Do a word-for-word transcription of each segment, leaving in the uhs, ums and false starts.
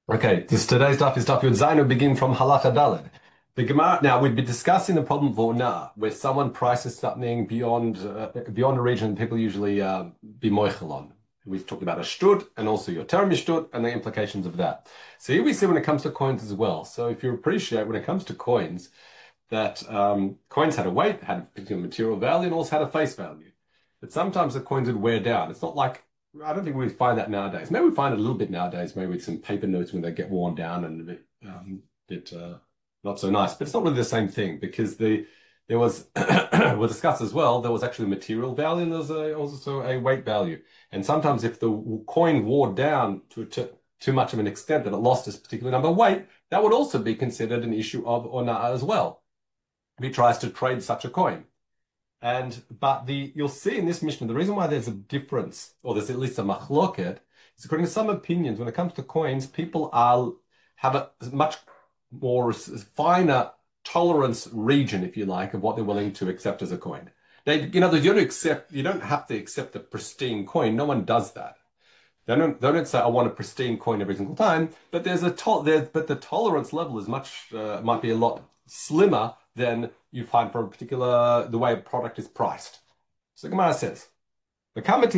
Okay, this today's stuff is stuff Yud Zayin will begin from Halacha Daled. The Gemara. Now we'd be discussing the problem of Ona, where someone prices something beyond uh, beyond a region people usually uh, be moichel on. We've talked about a shtut and also your term shtut and the implications of that. So here we see when it comes to coins as well. So if you appreciate when it comes to coins, that um, coins had a weight, had a particular material value, and also had a face value. But sometimes the coins would wear down. It's not like I don't think we find that nowadays. Maybe we find it a little bit nowadays, maybe with some paper notes when they get worn down and a bit, um, bit uh, not so nice. But it's not really the same thing because the there was we'll discuss as well. There was actually material value and there's a, also a weight value. And sometimes if the coin wore down to, to too much of an extent that it lost this particular number of weight, that would also be considered an issue of ona as well. If he tries to trade such a coin. And but the you'll see in this Mishnah the reason why there's a difference, or there's at least a machloket, is according to some opinions. When it comes to coins, people are have a much more finer tolerance region, if you like, of what they're willing to accept as a coin. Now, you know, you don't accept, you don't have to accept a pristine coin. No one does that. They don't, they don't say, I want a pristine coin every single time, but there's a to there, but the tolerance level is much, uh, might be a lot slimmer than you find for a particular, the way a product is priced. So the Gemara says, what's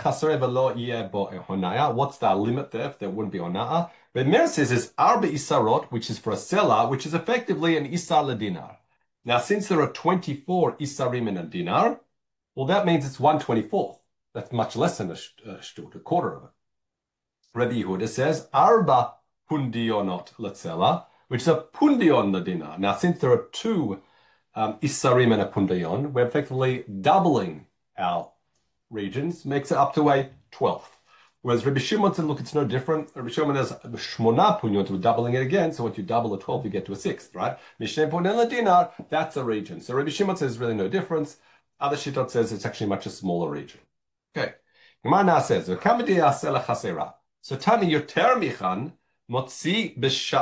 the limit there if there wouldn't be ona'ah? The Gemara says is arba isarot, which is for a seller, which is effectively an isar dinar. Now, since there are twenty-four isarim in a dinar, well, that means it's one twenty-fourth. That's much less than a shtut, a quarter of it. Rabbi Yehuda says arba pundionot letzela, which is a pundion the dinar. Now, since there are two um, isarim and a pundion, we're effectively doubling our regions, makes it up to a twelfth. Whereas Rabbi Shimon said, look, it's no different. Rabbi Shimon has shmona punyon, we're doubling it again. So once you double a twelve, you get to a sixth, right? Mishneh punyon dinar, that's a region. So Rabbi Shimon says really no difference. Other Shittot says it's actually much a smaller region. Okay. Gemara now says, so Tani yoter michan motzi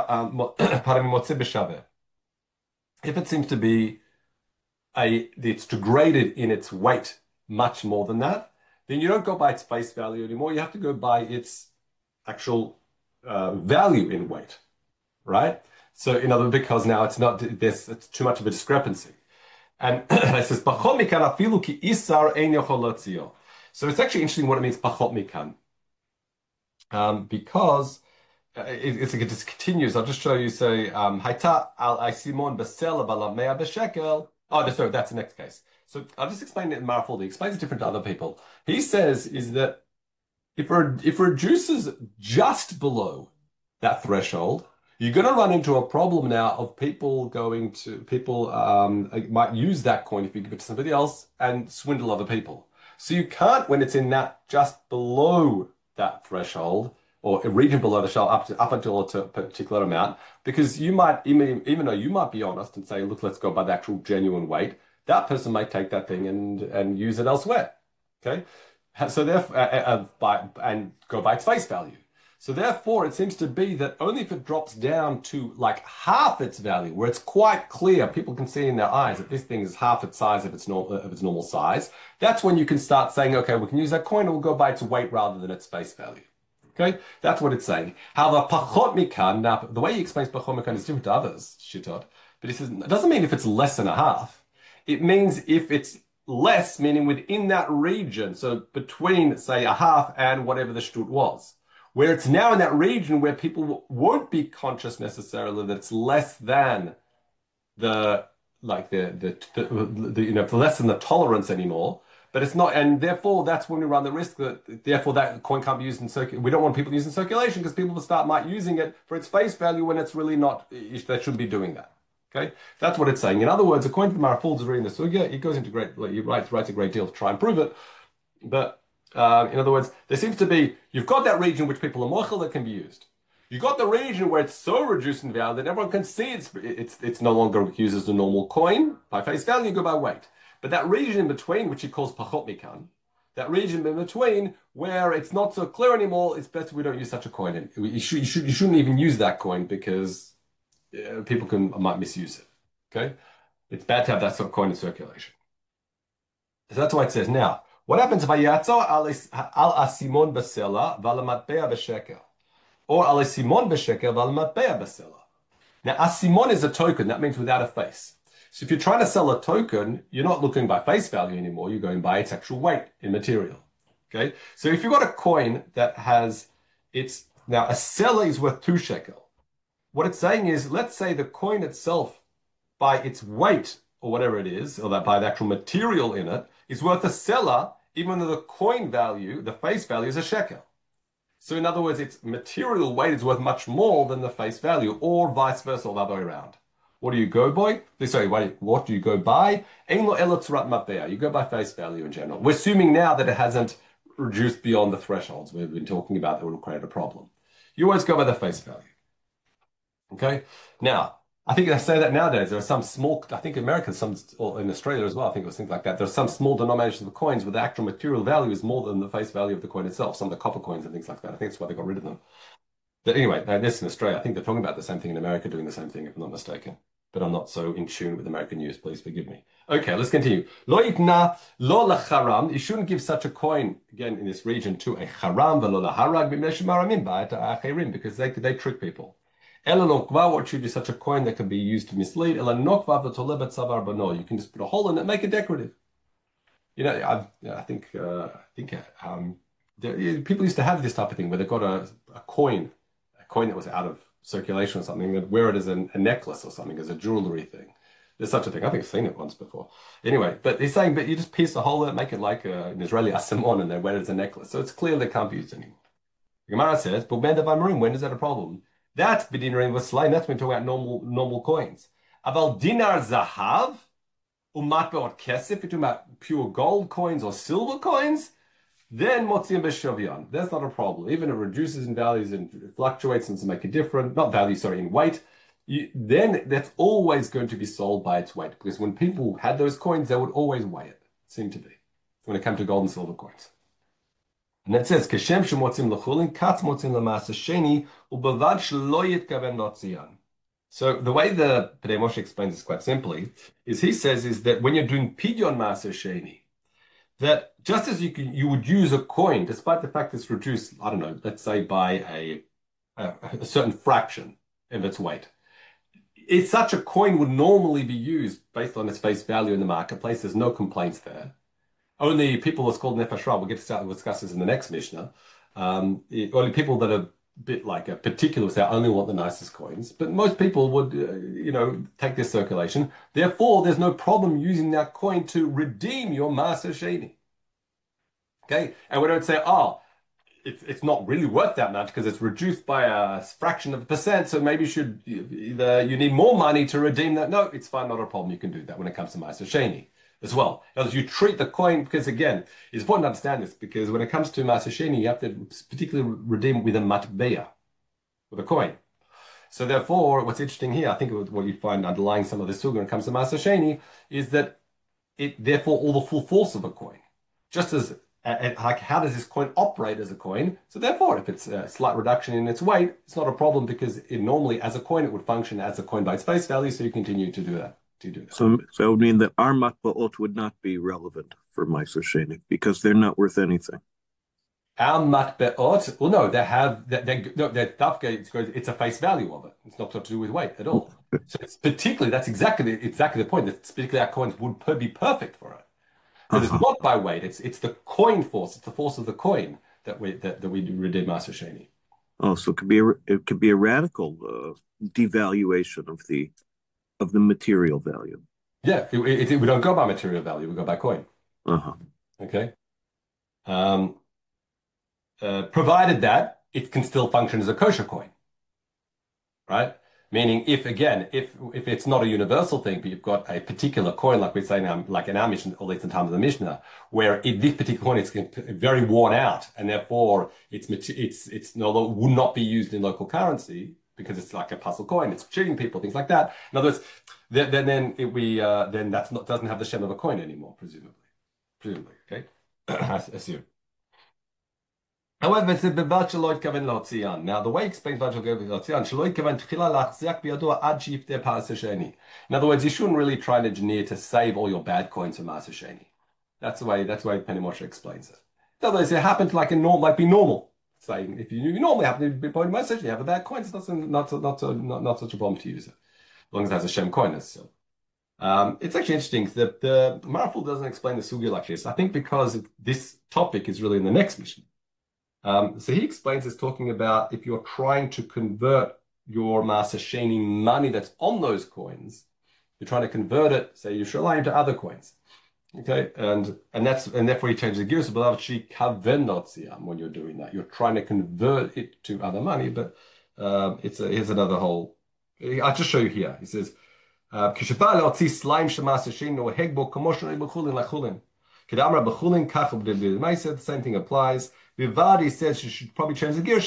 b'shaveh. If it seems to be a, it's degraded in its weight much more than that, then you don't go by its face value anymore. You have to go by its actual uh, value in weight, right? So in other words, because now it's not, there's it's too much of a discrepancy. And it says, "Pachot mikan afilu ki isar ein yochol lotzio." So it's actually interesting what it means, pachot mikan, um, because uh, it, it's like it just continues. I'll just show you. Say, hayta al aisimon besel balamea beshekel. Oh, sorry, that's the next case. So I'll just explain it in Marafaldi. He explains it different to other people. He says is that if it, if it reduces just below that threshold, you're going to run into a problem now of people going to, people um, might use that coin if you give it to somebody else and swindle other people. So you can't, when it's in that just below that threshold, or a region below the threshold up to, up until a particular amount, because you might, even, even though you might be honest and say, look, let's go by the actual genuine weight, that person might take that thing and, and use it elsewhere. Okay? So therefore, uh, uh, by, and go by its face value. So therefore, it seems to be that only if it drops down to like half its value, where it's quite clear, people can see in their eyes that this thing is half its size of its, normal, of its normal size, that's when you can start saying, okay, we can use that coin and we'll go by its weight rather than its face value. Okay, that's what it's saying. However, pachot mikan, now the way he explains pachot mikan is different to others, Shittot, but he says, it doesn't mean if it's less than a half. It means if it's less, meaning within that region, so between, say, a half and whatever the shtut was, where it's now in that region where people won't be conscious necessarily that it's less than the, like the, the, the, the you know, less than the tolerance anymore, but it's not, and therefore that's when we run the risk that, therefore that coin can't be used in circulation. We don't want people using circulation because people will start might using it for its face value when it's really not, they shouldn't be doing that. Okay, that's what it's saying. In other words, according to Marafaldi reading the sugya, he goes into great, like, he writes, writes a great deal to try and prove it. But uh, in other words, there seems to be, you've got that region which people are mochel that can be used. You've got the region where it's so reduced in value that everyone can see it's it's it's no longer used as a normal coin by face value, you go by weight. But that region in between, which he calls pachot mikan, that region in between where it's not so clear anymore, it's better we don't use such a coin. And you, should, you, should, you shouldn't even use that coin because uh, people can might misuse it. Okay, it's bad to have that sort of coin in circulation. So that's why it says now. What happens if I yatzo al asimon basela valamatbea b'shekel? Or al simon b'shekel v'al matbea b'sela. Now, asimon is a token. That means without a face. So if you're trying to sell a token, you're not looking by face value anymore. You're going by its actual weight in material. Okay. So if you've got a coin that has its, now a seller is worth two shekel. What it's saying is, let's say the coin itself by its weight or whatever it is, or that by the actual material in it, is worth a seller, even though the coin value, the face value is a shekel. So in other words, its material weight is worth much more than the face value, or vice versa, or the other way around. What do you go by? Sorry, wait, what do you go by? You go by face value in general. We're assuming now that it hasn't reduced beyond the thresholds we've been talking about that would create a problem. You always go by the face value. Okay? Now, I think I say that nowadays. There are some small, I think America, some, or in Australia as well, I think it was things like that. There are some small denominations of coins where the actual material value is more than the face value of the coin itself. Some of the copper coins and things like that. I think that's why they got rid of them. But anyway, this in Australia, I think they're talking about the same thing in America, doing the same thing, if I'm not mistaken. But I'm not so in tune with American news. Please forgive me. Okay, let's continue. Lo itna lo lacharam. You shouldn't give such a coin again in this region to a charam v'lo laharag because they they trick people. Ela nokva, what should be such a coin that can be used to mislead? Ela nokva v'tolebet savar bano. You can just put a hole in it, make it decorative. You know, I've, I think uh, I think um, there, people used to have this type of thing where they've got a, a coin. coin that was out of circulation or something, and wear it as a, a necklace or something, as a jewelry thing. There's such a thing. I think I've seen it once before. Anyway, but he's saying, but you just pierce a hole in it, make it like a, an Israeli asimon, and they wear it as a necklace. So it's clear they can't be used anymore. The Gemara says, but when is that a problem? That's b'dinarim v'slaim. That's when we're talking about normal normal coins. Aval dinar zahav umatbeot kesef. You're talking about pure gold coins or silver coins. Then motzim b'shavyan. That's not a problem. Even if it reduces in values and fluctuates and to make it different, not value, sorry, in weight, you, then that's always going to be sold by its weight. Because when people had those coins, they would always weigh it, seemed to be, when it came to gold and silver coins. And it says, Keshem shemotzim l'chulin, katz motzim l'masa sheni, ubavad shelo yitkaven notziyan. So the way the Pnei Moshe explains this quite simply is he says is that when you're doing pidyon masa sheni, that just as you can, you would use a coin, despite the fact it's reduced, I don't know, let's say by a, a, a certain fraction of its weight. If such a coin would normally be used based on its face value in the marketplace, there's no complaints there. Only people what's called nefesh ra, we'll get to start, we'll discuss this in the next Mishnah. Um, it, only people that are a bit like a particular, say, I only want the nicest coins. But most people would, uh, you know, take this circulation. Therefore, there's no problem using that coin to redeem your Maaser Sheni. Okay? And we don't say, oh, it's, it's not really worth that much because it's reduced by a fraction of a percent, so maybe you should, either you need more money to redeem that. No, it's fine, not a problem. You can do that when it comes to Maaser Sheni as well. As you treat the coin, because again, it's important to understand this, because when it comes to Maaser Sheni, you have to particularly redeem with a matbeya, with a coin. So therefore, what's interesting here, I think what you find underlying some of this when it comes to Maaser Sheni, is that it, therefore, all the full force of a coin. Just as, uh, like, how does this coin operate as a coin? So therefore, if it's a slight reduction in its weight, it's not a problem because it normally, as a coin, it would function as a coin by its face value, so you continue to do that. To do that. So, so it would mean that our matba'ot would not be relevant for Maaser Sheni because they're not worth anything. Our matba'ot, well, no, they have, they, they, no, they're it's, it's a face value of it. It's not to do with weight at all. So it's particularly, that's exactly exactly the point. That particularly our coins would per, be perfect for it. Because uh-huh. It's not by weight. It's it's the coin force. It's the force of the coin that we that, that we redeem Maaser Sheni. Oh, so it could be a, it could be a radical uh, devaluation of the of the material value. Yeah, it, it, it, we don't go by material value, we go by coin. Uh-huh. Okay. Um, uh, provided that it can still function as a kosher coin, right? Meaning, if again, if if it's not a universal thing, but you've got a particular coin, like we say now, like in our Mishnah, or at least in times of the Mishnah, where it, this particular coin is very worn out, and therefore it's it's it's no would not be used in local currency, because it's like a puzzle coin, it's cheating people, things like that. In other words, then then it, we uh, then that's not doesn't have the shem of a coin anymore, presumably, presumably. Okay, I assume. However, it's a bevat shelo yitkaven lotziyan. Now, the way he explains bevat shelo yitkaven lotziyan, shelo yitkaven tchila lachziak biyado ad sheyifter Maaser Sheni. In other words, you shouldn't really try and engineer to save all your bad coins for Maaser Sheni. That's the way. That's the way Pnei Moshe explains it. In other words, it happened like a normal, like be normal. saying if you, you normally have to be pointing message, you have a bad coin, it's not not not not, not such a problem to use it, as long as it has a Shem coin. So um, it's actually interesting that the Maraful doesn't explain the sugya like this. I think because this topic is really in the next mission. Um, so he explains it's talking about if you're trying to convert your Maser Sheni money that's on those coins, you're trying to convert it, say Yerushalayim, to other coins. Okay, and and that's and therefore you change the gears. When you're doing that, you're trying to convert it to other money. But um, it's a, here's another whole. I'll just show you here. He says, uh, the same thing applies. Vivadi says you should probably change the gear.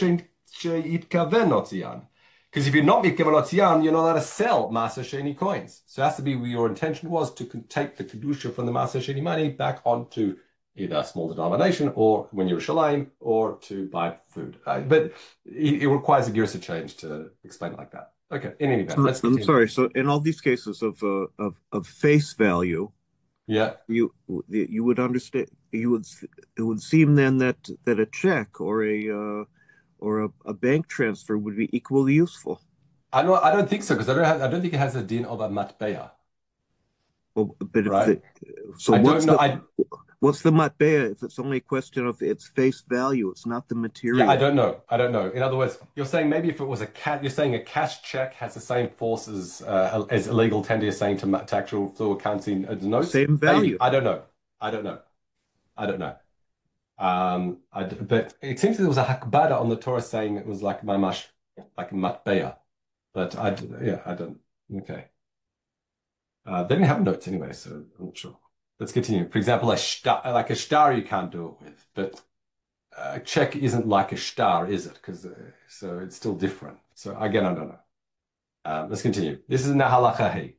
Because if you're not mitkaven otzian, you're not allowed to sell Maser Sheni coins. So it has to be your intention was to take the kedusha from the Maser Sheni money back onto either a small denomination or when you're Yerushalayim or to buy food. Uh, but it, it requires a gears change to explain it like that. Okay. In any event, so, let's I'm sorry. So in all these cases of uh, of of face value, yeah, you you would understand. You would it would seem then that that a check or a uh, or a, a bank transfer would be equally useful. I don't. I don't think so because I don't. Have, I don't think it has a din of a matbeya. Well, but right? if the, so I what's don't know. The, I, what's the matbeya if it's only a question of its face value? It's not the material. Yeah, I don't know. I don't know. In other words, you're saying maybe if it was a cat, you're saying a cash check has the same force as uh, as illegal tender. You're saying to, to actual to accounting uh, notes. Same value. Maybe. I don't know. I don't know. I don't know. Um, I, but it seems that there was a hakbada on the Torah saying it was like mamash, like matbeya. But I, yeah, I don't. Okay. Uh, they didn't have notes anyway, so I'm not sure. Let's continue. For example, a star, like a star, you can't do it with, but a check isn't like a star, is it? Because uh, so it's still different. So again, I don't know. Um, let's continue. This is Nahalacha Hey.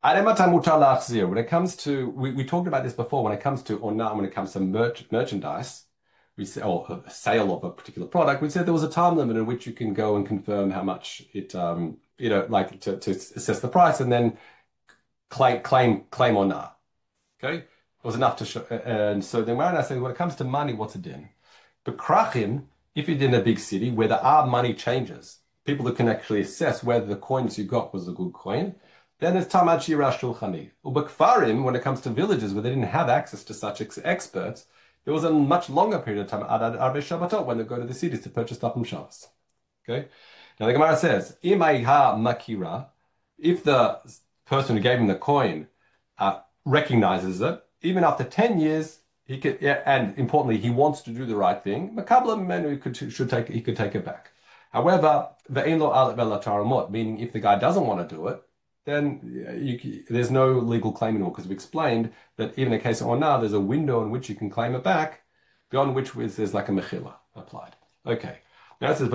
When it comes to, we, we talked about this before. When it comes to ona, when it comes to merch, merchandise, we say, or a sale of a particular product, we said there was a time limit in which you can go and confirm how much it, um, you know, like to, to assess the price and then claim, claim, claim ona. Okay, it was enough to show. And so then when I say when it comes to money, what's a din? But krachim, if you're in a big city where there are money changes, people that can actually assess whether the coins you got was a good coin, then it's tamad shira shulchani. Ubakfarim, when it comes to villages where they didn't have access to such ex experts, there was a much longer period of time ad arbe Shabbatot when they go to the cities to purchase stuff from Shabbos. Okay, now the Gemara says, imay ha makira, if the person who gave him the coin uh, recognizes it, even after ten years. He could, yeah, and importantly, he wants to do the right thing. Makabla menu could should take he could take it back. However, meaning if the guy doesn't want to do it, then you, there's no legal claim anymore because we explained that even in the case of Onah, there's a window in which you can claim it back, beyond which there's like a mechila applied. Okay. Now it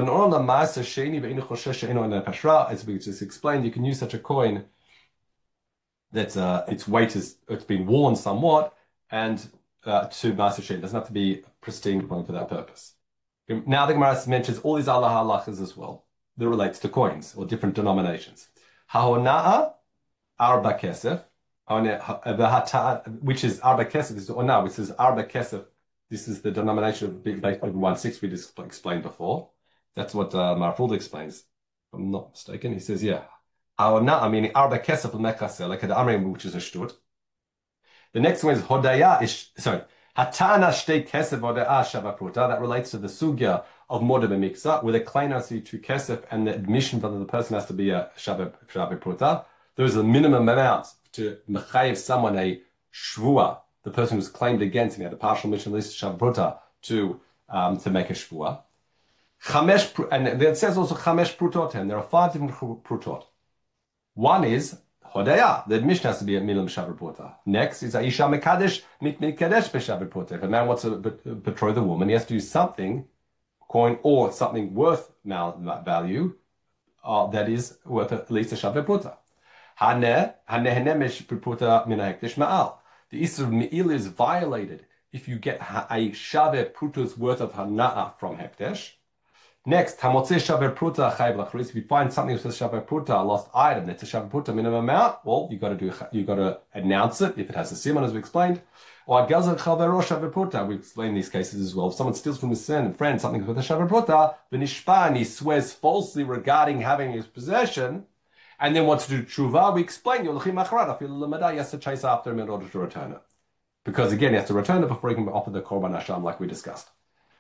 says, as we just explained, you can use such a coin that's uh, its weight is it's been worn somewhat and Uh, to Maser Sheni. It doesn't have to be pristine coin for that purpose. Now the Gemara mentions all these Allah halachas as well that relates to coins or different denominations. Haona'a arba kesef, which is arba kesef, is ona, which is arba kesef. This is the denomination of based on one six we just explained before. That's what uh, Maraful explains. If I'm not mistaken. He says, yeah. Haona'a meaning arba kesef l'mechaseh, like the Amrim, which is a shtut. The next one is Hodaya, is sorry, Hatana Shtei Kesef Hodaya Shavapruta. That relates to the sugya of Moda B'miksa, where the claim has to be two Kesef and the admission whether the person has to be a Shavapruta. There's a minimum amount to mechayev someone a shvua, the person who's claimed against him, had a partial mission list Shavapruta to um, to make a shvua. Chamesh, and it says also Chamesh Prutot, and there are five different Prutot. One is Hodaya, the admission has to be a milam shavripota. Next is Aisha Mekadesh mit Mekadesh b'shavripota. If a man wants to betroth a woman, he has to do something, coin or something worth value, uh, that is worth at least a shavripota. Haneh, haneh henemesh b'pota min ha'hekdesh ma'al. The issue of me'il is violated if you get a shaveh prutos worth of hana'a from hekdesh. Next, hamotze shaver pruta chayv lachris. If you find something that says shaver pruta, a lost item, that's a shaver pruta minimum amount. Well, you got to do you got to announce it if it has a simon, as we explained. Or gazer chavero shaver pruta. We explain these cases as well. If someone steals from his son friend something with a shaver pruta, v'nishpan, he swears falsely regarding having his possession, and then wants to do tshuva. We explain yolchim acharad. Afil lemada, he has to chase after him in order to return it, because again, he has to return it before he can offer the korban hasham, like we discussed.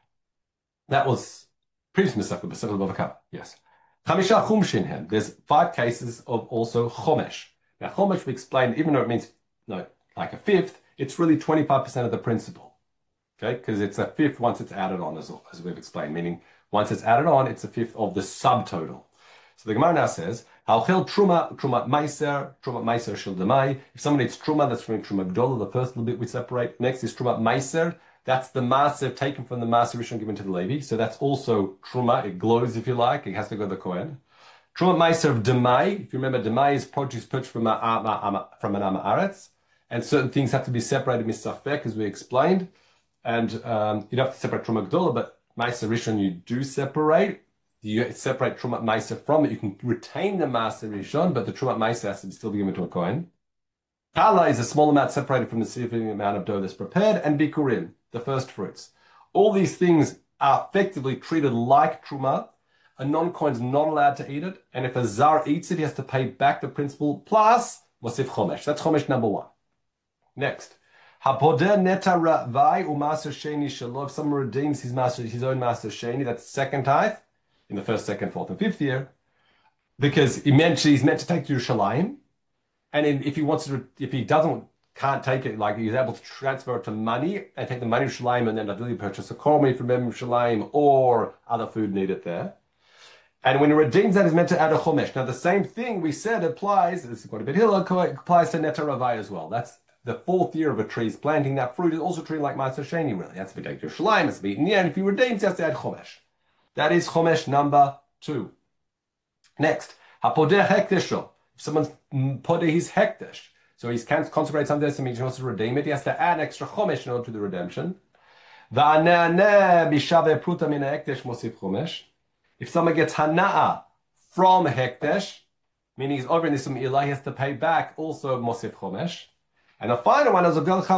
That was. Previous Masechta, Masechta Bava Kama. Yes. Chamisha Chumshin hen. There's five cases of also Chomesh. Now, Chomesh, we explained, even though it means no, like a fifth, it's really twenty-five percent of the principal. Okay? Because it's a fifth once it's added on, as, as we've explained, meaning once it's added on, it's a fifth of the subtotal. So the Gemara now says, Halchel Truma, Truma Meiser, Truma Meiser Shel Demai. If someone eats Truma, that's from Truma Gdola, the first little bit we separate. Next is Truma Meiser. That's the Maaser taken from the Maaser Rishon given to the Levi. So that's also Truma. It glows, if you like. It has to go to the Kohen. Truma Maaser of Demai. If you remember, Demai is produce purchased from, a, a, a, from an Ama Aretz. And certain things have to be separated Misafek, as we explained. And um, you'd have to separate Truma Gdola, but Maaser Rishon you do separate. You separate Truma Maaser from it. You can retain the Maaser Rishon, but the Truma Maaser has to still be given to a Kohen. Kala is a small amount separated from the significant amount of dough that's prepared, and Bikurim, the first fruits. All these things are effectively treated like Truma. A non-Kohen is not allowed to eat it, and if a Zar eats it, he has to pay back the principal plus Mosif Chomesh. That's Chomesh number one. Next. Hapoder neta ravai u'maser sheni shelo. If someone redeems his master, his own master sheni, that's second tithe in the first, second, fourth, and fifth year, because he meant, he's meant to take to Yerushalayim. And in, if he wants to, if he doesn't, can't take it, like he's able to transfer it to money and take the money to Shalim and then ideally purchase a korma from him Shalim or other food needed there. And when he redeems that, he's meant to add a chomesh. Now the same thing we said applies. This is quite a bit hill. Applies to neta ravai as well. That's the fourth year of a tree's planting. That fruit is also treated like Maaser Sheni. Really, that's to be taken to Shalim. It's to be eaten. Yeah, and if he redeems, he has to add chomesh. That is chomesh number two. Next, hapoder hekdesho. If someone's put his hekdesh, so he can't consecrate something that means he wants to redeem it, he has to add extra chomesh in order to the redemption. If someone gets hana'a from hekdesh, meaning he's over in this ilah, he has to pay back also mosif chomesh. And the final one is a girl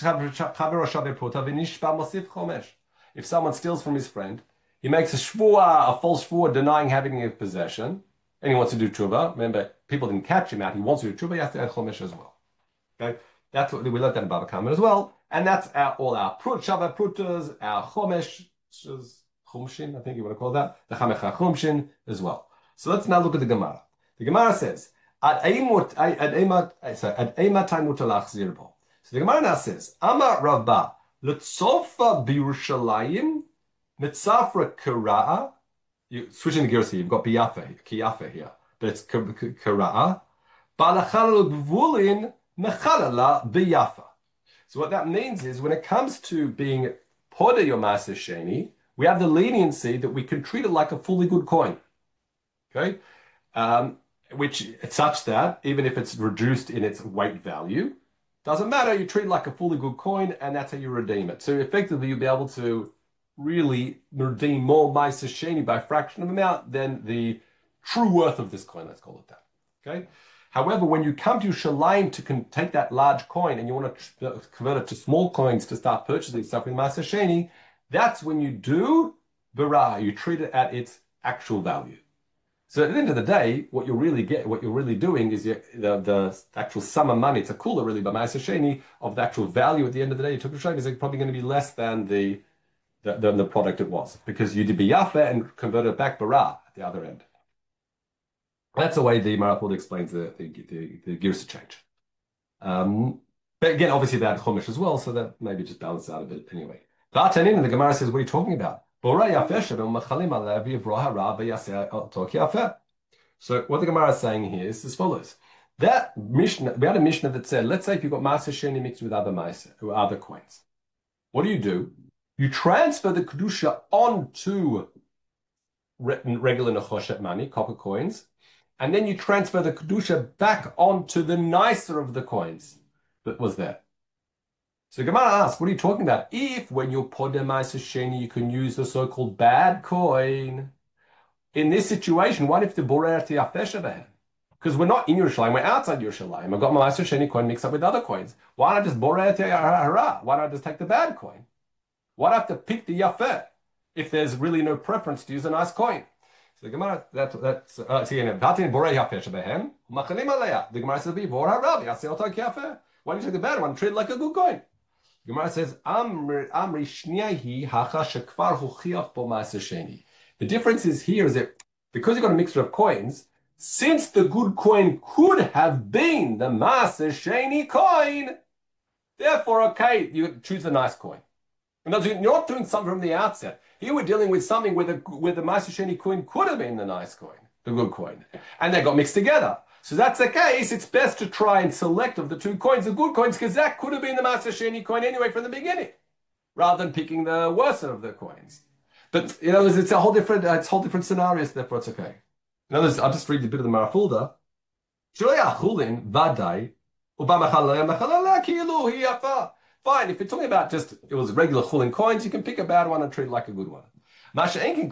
chomesh. If someone steals from his friend, he makes a shvua, a false shvua, denying having it in possession, and he wants to do tshuva. Remember, people didn't catch him out. He wants to do tshuva. He has to add chomesh as well. Okay, that's what we learned that in Bava Kama as well, and that's our, all our prut shava prutas, our chomesh chumshin. I think you want to call that the chamecha chumshin as well. So let's now look at the Gemara. The Gemara says ad eimut ad eimat sorry ad eimat mutalach zirbo. So the Gemara now says Amar Rabba letzofa b'Yerushalayim mitzafra kara'a. You switching the gears here. You've got biyafa, kiyafa here, but it's kara'a. Balachal gvulin mechalala biyafa. So what that means is when it comes to being poda your master sheni, we have the leniency that we can treat it like a fully good coin. Okay, um, which it's such that even if it's reduced in its weight value, doesn't matter. You treat it like a fully good coin, and that's how you redeem it. So effectively, you'll be able to really redeem more Maaser Sheni by a fraction of amount than the true worth of this coin. Let's call it that. Okay. However, when you come to Shalim to con- take that large coin and you want to convert it to small coins to start purchasing stuff in Maaser Sheni, that's when you do Barah. You treat it at its actual value. So at the end of the day, what you're really get, what you're really doing is you, the, the actual sum of money. It's a cooler really by Maaser Sheni of the actual value at the end of the day. You took a Shalim is probably going to be less than the than the product it was, because you did biyafa and converted it back bara at the other end. That's the way the Marapod explains the the, the, the Girsa change. Um, but again, obviously they had Chumash as well, so that maybe just balance out a bit anyway. V'atanin, and the Gemara says, what are you talking about? So what the Gemara is saying here is as follows. That Mishnah, we had a Mishnah that said, let's say if you've got Maaser Sheni mixed with other Maaser, or other coins, what do you do? You transfer the Kedusha onto regular Nechoshet money, copper coins, and then you transfer the Kedusha back onto the nicer of the coins that was there. So Gemara asks, what are you talking about? If when you're Podeh Maaser Sheni, you can use the so-called bad coin, in this situation, what if the borer tiyafeh? Because we're not in Yerushalayim, we're outside Yerushalayim. I've got my Maaser Sheni coin mixed up with other coins. Why not just borer tiyahara? Why not just take the bad coin? Why do I have to pick the yafeh if there's really no preference to use a nice coin? So the Gemara, that, that's, uh, see, Vatin borei yafeh shebehem, machalim aleya. The Gemara says, Vor harav, yaseh otak yafeh. Why don't you take the bad one, treat it like a good coin? The Gemara says, Amri shniyahi hacha shekvar huchiach bo maaser sheni. The difference is here is that because you've got a mixture of coins, since the good coin could have been the maaser sheni coin, therefore, okay, you choose the nice coin. In other words, you're not doing something from the outset. Here we're dealing with something where the, where the Maaser Sheni coin could have been the nice coin, the good coin. And they got mixed together. So that's the case. It's best to try and select of the two coins, the good coins, because that could have been the Maaser Sheni coin anyway from the beginning, rather than picking the worst of the coins. But, you know, it's a whole different, uh, it's a whole different scenarios, therefore it's okay. In other words, I'll just read a bit of the Marafulda. Fine, if you're talking about just, it was regular chulin coins, you can pick a bad one and treat it like a good one. We don't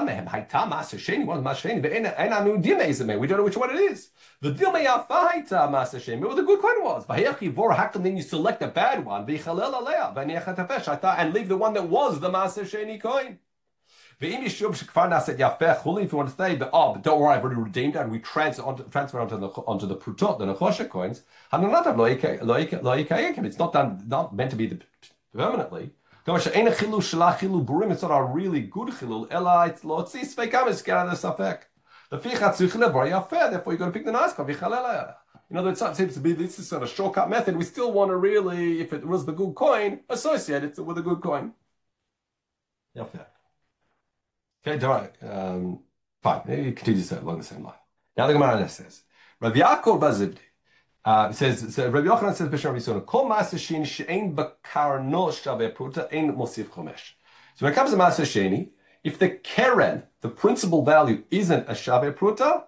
know which one it is. The dilme yafaita master shem. What the good coin was. Then you select a bad one, and leave the one that was the master sheni coin. If you want to say, but oh, but don't worry, I've already redeemed it, and we transfer onto, transfer onto the onto the prutot, the nechosha coins. It's not done, not meant to be the, permanently. It's not a really good chilul. Ella, it's lotzi sveikam is get out of the safek. The fichat zuchile bar yafeh. Therefore, you got to pick the nice one. In other words, it seems to be this is sort of shortcut method. We still want to really, if it was the good coin, associate it with a good coin. Yafeh. Okay, um, fine. He continues along the same line. Now the Gemara says, Rav Yaakov Bazivdi uh, says, so Rav Yochanan says, B'Shem Rav Yisrael, Kol Maaser Sheni she'ein b'karno shaveh pruta ein mosif chomesh. So when it comes to Maaser Sheni, if the keren, the principal value, isn't a shaveh pruta,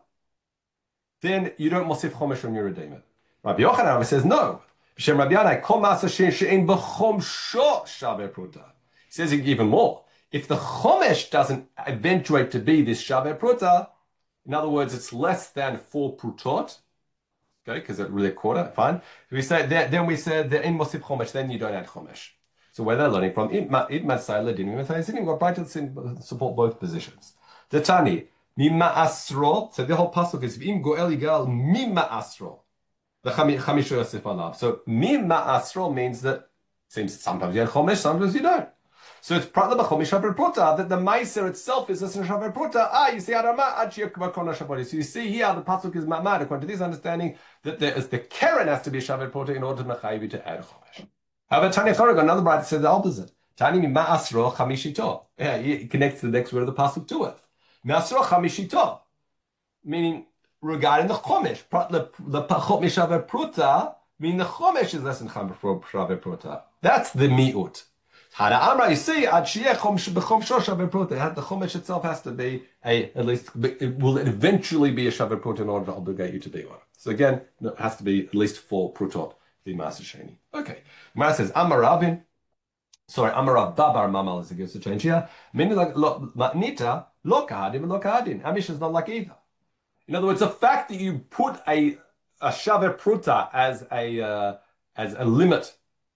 then you don't mosif chomesh when you redeem it. Rav Yochanan says, no. B'Shem Rav Yanai, Kol Maaser Sheni she'ein b'chomsho shaveh pruta. He says even more. If the chomesh doesn't eventuate to be this shaveh pruta, in other words, it's less than four prutot, okay, because it's really a quarter, fine. We say that, then we said that in mosif chomesh, then you don't add chomesh. So where they're learning from, it masay ledin, we've got bright to support both positions. The Tani, mimma asro, so the whole pasuk is v'im goel yigal mimma asro. The chamisho yosef alav. So mimma asro means that seems sometimes you add chomesh, sometimes you don't. So it's pratla b'chomish shaver pruta that the meiser itself is a shaver pruta. Ah, you see Arama achiyah k'makona shabodi. So you see here the pasuk is mamad according to this understanding that there is the keren has to be shaver pruta in order to mechayiv to add chomesh. However, Tani Choreg, another bride says the opposite. Tani mima asro chamishito. Yeah, he connects the next word of the pasuk to it. Masro chamishito, meaning regarding the chomesh, the the chomesh shaver pruta, meaning the chomesh is less than shaver pruta. That's the miut. Hada Amra, you see, ad sheyeh b'chom shosha v'prota. The chomesh itself has to be a, at least, it will eventually be a shaver prota in order to obligate you to be one. So again, it has to be at least four prutot, the Maaser Sheni. Okay. Gemara says, Amar Ravin, sorry, Amar Rav Babar Mamal is gives the change here. Meaning like, Nita, lo kahadim, lo kahadin. Amish is not like either. In other words, the fact that you put a, a shaver prota as a, uh, as a limit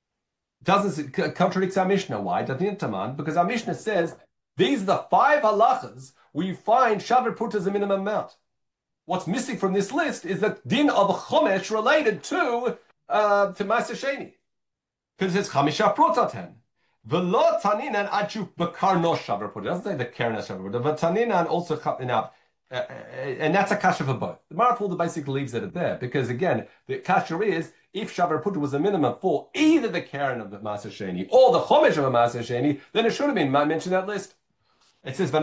doesn't contradicts our Mishnah. Why? Because our Mishnah says these are the five halachas where you find shaver pruta as a minimum amount. What's missing from this list is the din of chomesh related to uh, to Maaser Sheni, because it's chamisha pruta ten. V'lo taninan achu bakar no shaver pruta. It doesn't say the keren shaver pruta, but taninan also now. Uh, and that's a kasha for both. The Marafulda basically leaves it at there because again, the kasha is if shaver pruta was a minimum for either the keren of the Maaser Sheni or the chomesh of a Maaser Sheni, then it should have been mentioned in that list. It says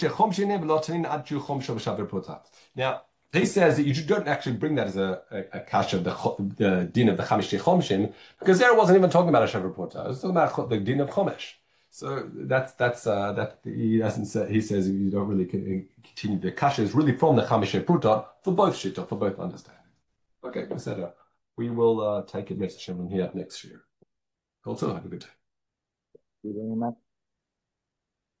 now he says that you don't actually bring that as a, a, a kasha of the, the din of the chamish chomshin because there it wasn't even talking about a shaver pruta. It was talking about the din of chomesh. So that's that's uh, that he doesn't say. He says you don't really continue. The kasha is really from the chamishe pruta for both shita, for both understanding. Okay, Masada. We will uh, take it next Hashem here next year. Also, have a good day. Thank you very much.